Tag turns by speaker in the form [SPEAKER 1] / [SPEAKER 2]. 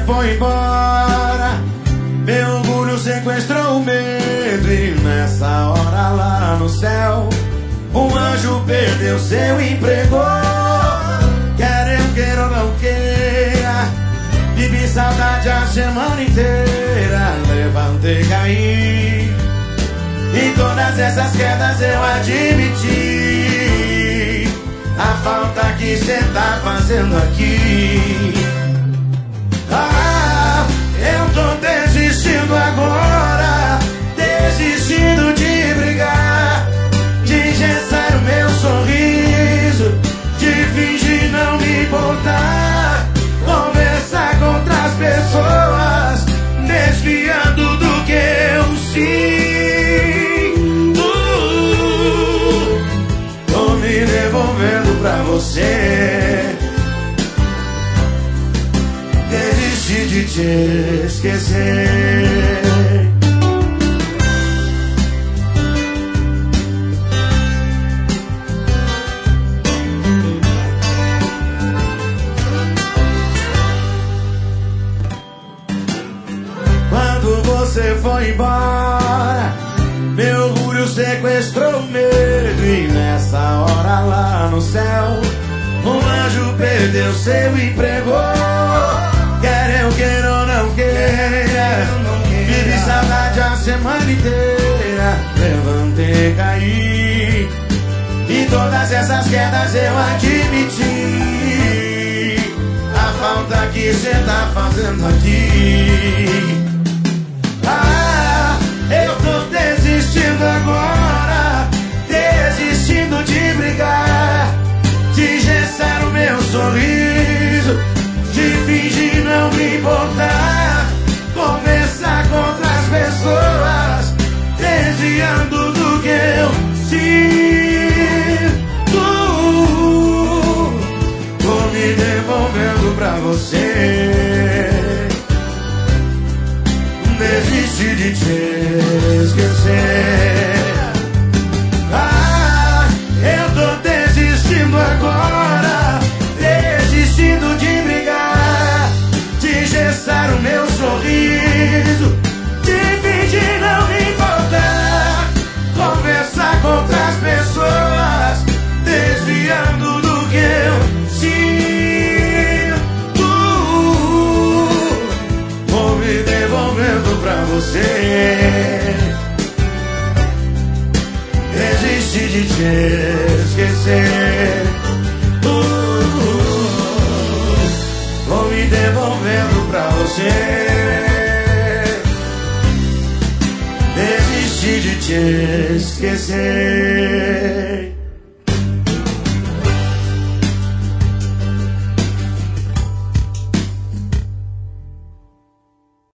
[SPEAKER 1] foi embora, meu orgulho sequestrou o medo. E nessa hora lá no céu, um anjo perdeu seu emprego. Quer eu queira ou não queira, vivi saudade a semana inteira. Levantei, caí, em todas essas quedas eu admiti a falta que cê tá fazendo aqui. Ah, eu tô desistindo agora, desistindo de brigar, de engessar o meu sorriso, de fingir não me importar, conversar com outras pessoas, desviando do que eu sinto. Tô me devolvendo pra você, desisti de te esquecer. Quando você foi embora, meu orgulho sequestrou o medo. E nessa hora lá no céu, um anjo perdeu seu emprego. Quer eu queira ou não queira, vivi saudade a semana inteira. Levantei, caí, e todas essas quedas eu admiti a falta que cê tá fazendo aqui. Ah, eu tô desistindo agora, desistindo de brigar, de engessar o meu sorriso, de fingir não me importar, conversar com outras pessoas, desviando do que eu sinto. Tô me devolvendo pra você, desisti de te esquecer. Ah, eu tô desistindo agora, desistindo de brigar, de engessar o meu sorriso, de fingir não me importar, conversar com outras pessoas, desviando do que eu sinto. Vou me devolvendo pra você, desisti de te esquecer. Vou me devolvendo pra você, desisti de te esquecer.